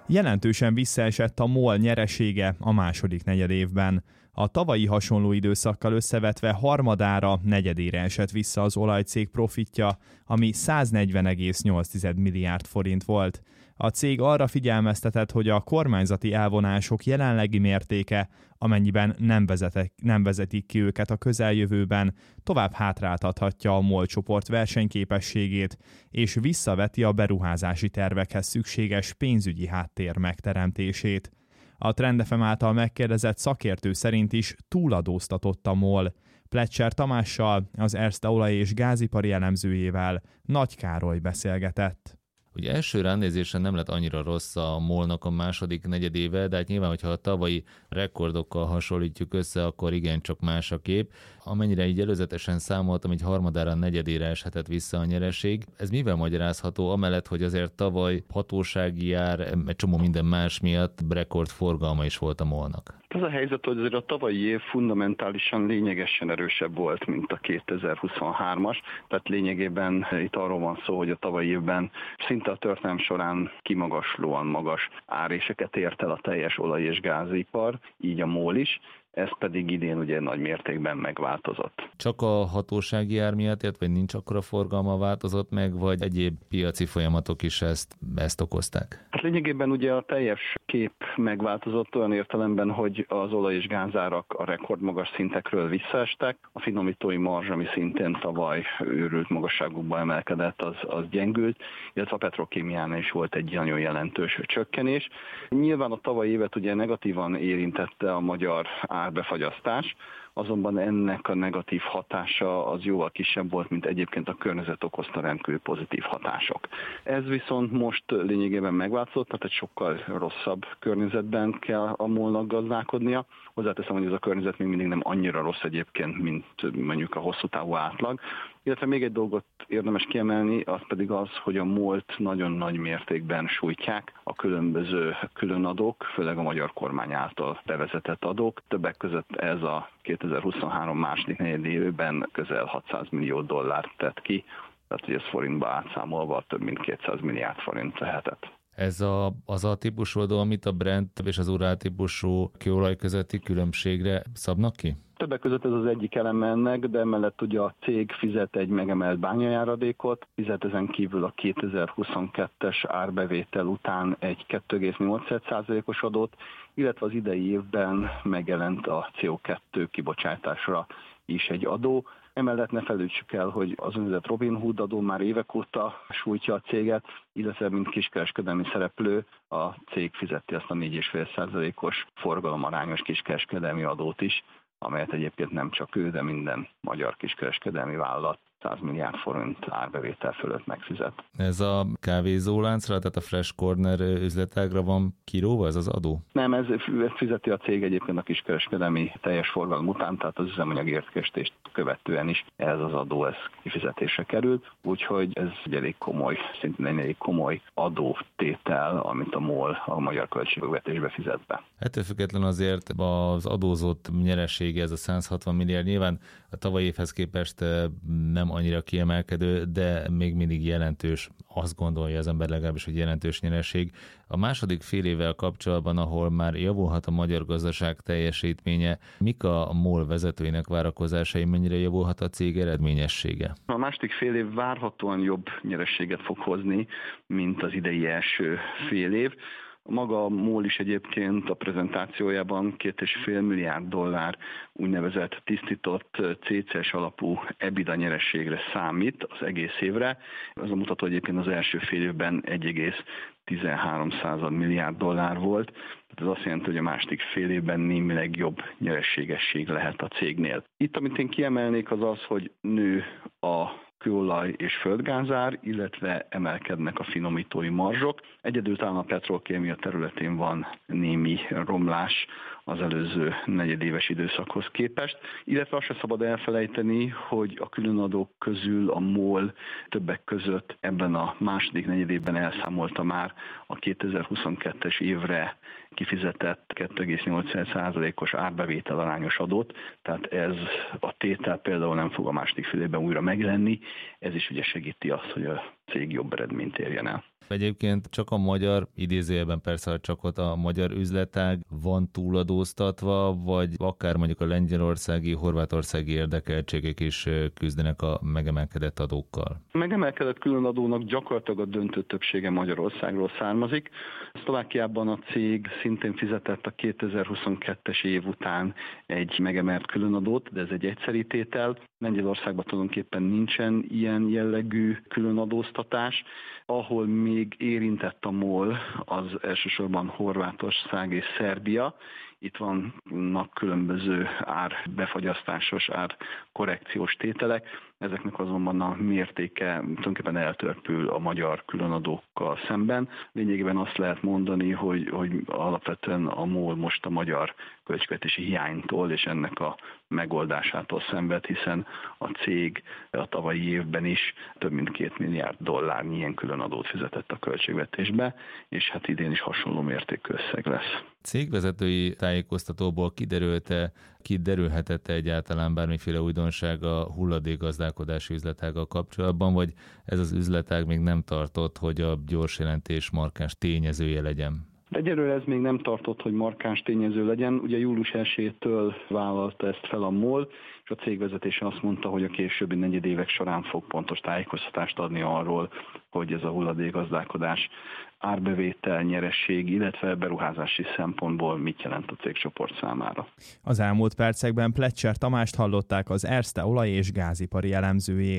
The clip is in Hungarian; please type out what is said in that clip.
Jelentősen visszaesett a MOL nyeresége a második negyedévben. A tavalyi hasonló időszakkal összevetve harmadára, negyedére esett vissza az olajcég profitja, ami 140,8 milliárd forint volt. A cég arra figyelmeztetett, hogy a kormányzati elvonások jelenlegi mértéke, amennyiben nem vezetik ki őket a közeljövőben, tovább hátráltathatja a MOL csoport versenyképességét, és visszaveti a beruházási tervekhez szükséges pénzügyi háttér megteremtését. A Trend FM által megkérdezett szakértő szerint is túladóztatott a MOL. Pletcher Tamással, az Erste olaj- és gázipari elemzőjével Nagy Károly beszélgetett. Ugye első ránézésen nem lett annyira rossz a MOL-nak a második negyedéve, de hát nyilván, hogyha a tavalyi rekordokkal hasonlítjuk össze, akkor igencsak más a kép. Amennyire így előzetesen számoltam, hogy harmadára, negyedére eshetett vissza a nyereség. Ez mivel magyarázható, amellett, hogy azért tavaly hatósági ár, egy csomó minden más miatt rekordforgalma is volt a MOL-nak? Az a helyzet, hogy azért a tavalyi év fundamentálisan lényegesen erősebb volt, mint a 2023-as, tehát lényegében itt arról van szó, hogy a tavalyi évben szinte a történelem során kimagaslóan magas áréseket ért el a teljes olaj- és gázipar, így a MOL is. Ez pedig idén ugye nagy mértékben megváltozott. Csak a hatósági ár miatt, vagy nincs akkora forgalma változott meg, vagy egyéb piaci folyamatok is ezt okozták? Hát lényegében ugye a teljes kép megváltozott olyan értelemben, hogy az olaj- és gázárak a rekordmagas szintekről visszaestek, a finomítói marzs, ami szintén tavaly őrült magasságokba emelkedett, az gyengült, illetve a petrokémiánál is volt egy nagyon jelentős csökkenés. Nyilván a tavalyi évet ugye negatívan érintette a magyar árbefagyasztás, azonban ennek a negatív hatása az jóval kisebb volt, mint egyébként a környezet okozta rendkívül pozitív hatások. Ez viszont most lényegében megváltozott, tehát egy sokkal rosszabb környezetben kell a MOL-nak gazdálkodnia. Hozzáteszem, hogy ez a környezet még mindig nem annyira rossz egyébként, mint mondjuk a hosszú távú átlag. Illetve még egy dolgot érdemes kiemelni, az pedig az, hogy a MOL-t nagyon nagy mértékben sújtják a különböző különadók, főleg a magyar kormány által bevezetett adók. Többek között ez a 2023 második negyedévében közel 600 millió dollárt tett ki, tehát hogy ez forintba átszámolva több mint 200 milliárd forint lehetett. Ez az a típusú adó, amit a Brent és az Urál típusú kőolaj közötti különbségre szabnak ki? Többek között ez az egyik eleme ennek, de emellett ugye a cég fizet egy megemelt bányajáradékot, fizet ezen kívül a 2022-es árbevétel után egy 2,8%-os adót, illetve az idei évben megjelent a CO2 kibocsátásra is egy adó. Emellett ne felejtsük el, hogy az úgynevezett Robin Hood adó már évek óta sújtja a céget, illetve mint kiskereskedelmi szereplő a cég fizeti azt a 4,5%-os forgalomarányos kiskereskedelmi adót is, amelyet egyébként nem csak ő, de minden magyar kiskereskedelmi vállalat 100 milliárd forint árbevétel fölött megfizet. Ez a kávézóláncra, tehát a Fresh Corner üzletágra van kiróva ez az adó? Nem, ez fizeti a cég egyébként a kiskereskedelmi teljes forgalom után, tehát az üzemanyag értékesítést követően is ez az adó kifizetésre került, úgyhogy ez egy elég komoly, szintén egy elég komoly adótétel, amit a MOL a magyar költségvetésbe fizet be. Ettől függetlenül azért az adózott nyeresége, ez a 160 milliárd, nyilván a tavalyi évhez képest nem annyira kiemelkedő, de még mindig jelentős, azt gondolja az ember legalábbis, hogy jelentős nyereség. A második fél évvel kapcsolatban, ahol már javulhat a magyar gazdaság teljesítménye, mik a MOL vezetőinek várakozásai, mennyire javulhat a cég eredményessége? A második fél év várhatóan jobb nyerességet fog hozni, mint az idei első fél év. Maga a MOL is egyébként a prezentációjában 2,5 milliárd dollár úgynevezett tisztított CCS alapú EBITDA nyerességre számít az egész évre. Ez a mutató egyébként az első fél évben 1,13 milliárd dollár volt. Ez azt jelenti, hogy a második fél évben némileg jobb nyerességesség lehet a cégnél. Itt, amit én kiemelnék, az az, hogy nő a kőolaj és földgázár, illetve emelkednek a finomítói marzsok. Egyedül talán a petrokémia területén van némi romlás az előző negyedéves időszakhoz képest, illetve azt se szabad elfelejteni, hogy a különadók közül a MOL többek között ebben a második negyedévben elszámolta már a 2022-es évre kifizetett 2,8%-os árbevétel arányos adót, tehát ez a tétel például nem fog a második fél évben újra megjelenni, ez is ugye segíti azt, hogy a cég jobb eredményt érjen el. Egyébként csak a magyar, idézőjelben persze csak ott a magyar üzletág van túladóztatva, vagy akár mondjuk a lengyelországi, horvátországi érdekeltségek is küzdenek a megemelkedett adókkal? A megemelkedett különadónak gyakorlatilag a döntő többsége Magyarországról származik. Szlovákiában a cég szintén fizetett a 2022-es év után egy megemelt különadót, de ez egy egyszeri tétel. Lengyelországban tulajdonképpen nincsen ilyen jellegű különadóztatás. Ahol még érintett a MOL, az elsősorban Horvátország és Szerbia. Itt vannak különböző árbefagyasztásos, árkorrekciós tételek, ezeknek azonban a mértéke tulajdonképpen eltörpül a magyar különadókkal szemben. Lényegében azt lehet mondani, hogy alapvetően a MOL most a magyar költségvetési hiánytól és ennek a megoldásától szenved, hiszen a cég a tavalyi évben is több mint $2 milliárd ilyen különadót fizetett a költségvetésbe, és hát idén is hasonló mértékű összeg lesz. Cégvezetői tájékoztatóból kiderülhetett egyáltalán bármiféle újdonság a hulladékgazdálkodási üzletággal kapcsolatban, vagy ez az üzletág még nem tartott, hogy a gyors jelentés markáns tényezője legyen? Egyelőre ez még nem tartott, hogy markáns tényező legyen. Ugye július 1-től vállalta ezt fel a MOL, és a cégvezetése azt mondta, hogy a későbbi negyedévek során fog pontos tájékoztatást adni arról, hogy ez a hulladékgazdálkodás árbevétel, nyeresség, illetve beruházási szempontból mit jelent a cégcsoport számára. Az elmúlt percekben Pletcher Tamást hallották, az Erste olaj- és gázipari elemzőjét.